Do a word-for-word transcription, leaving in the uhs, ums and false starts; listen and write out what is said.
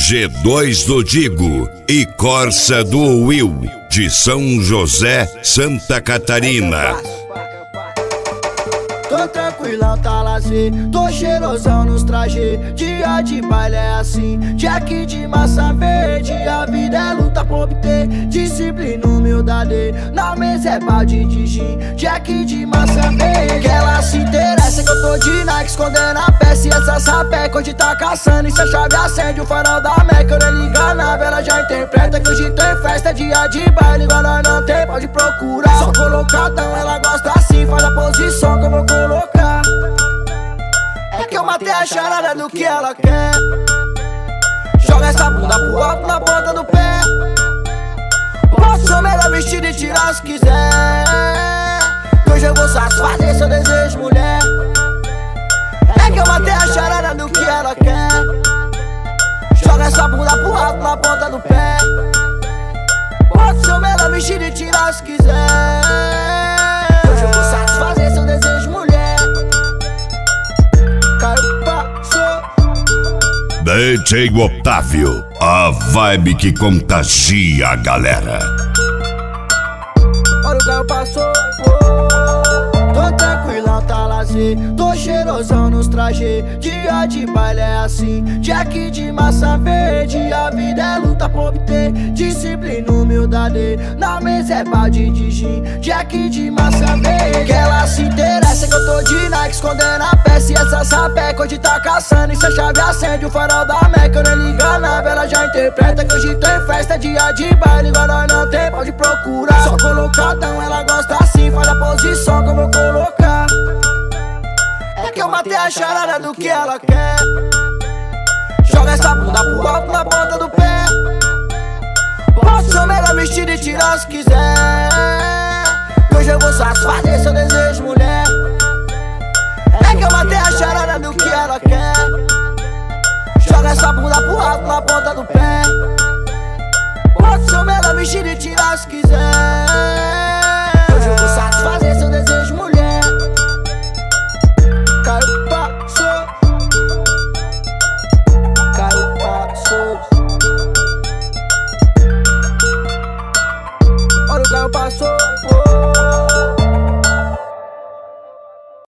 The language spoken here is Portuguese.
G dois do Digo e Corsa do Will, de São José, Santa Catarina. Tô tranquilão, tá lazer, tô cheirosão nos trajes. Dia de baile é assim, Jack de massa verde. A vida é luta pra obter disciplina, humildade. Na mesa é balde de gin, Jack de massa verde. Que ela se interessa que eu tô de Nike, escondendo a peça. E essa sapeca hoje tá caçando, e se a chave acende o farol da Meca. Eu nem liga nada, ela já interpreta que hoje tem festa, dia de baile. Igual nós não tem, pode procurar. Só colocadão, ela gosta assim, faz a posição que eu vou colocar. É que eu matei a charada do que ela quer. Joga essa bunda pro alto na ponta do pé. Posso ser o melhor vestido e tirar se quiser. Hoje eu vou satisfazer seu desejo, mulher. É que eu matei a charada do que ela quer. Joga essa bunda pro alto na ponta do pé. Posso ser o melhor vestido e tirar se quiser. Hoje eu vou satisfazer seu desejo, mulher. D J Otávio, a vibe que contagia a galera. Olha o carro passou, oh. Tô tranquilão, tá lazer, tô cheirosão nos trajes. Dia de baile é assim, Jack de massa verde. A vida é luta pra obter disciplina, humildade. Na mesa é balde de gin, Jack de massa verde. Que ela se interessa que eu tô de Nike, escondendo a peça. E essa sapeca hoje tá caçando, e se a chave acende o farol da Meca. Eu nem liga nada, ela já interpreta que hoje tem festa, dia de baile. Igual nós não tem, pode procurar. Só colocadão, ela gosta assim, faz a posição que eu vou colocar. É que eu matei a charada do que ela quer. Joga essa bunda pro alto na ponta do pé. Posso ser o melhor vestido e tirar se quiser. Hoje eu vou satisfazer seu desejo, mulher.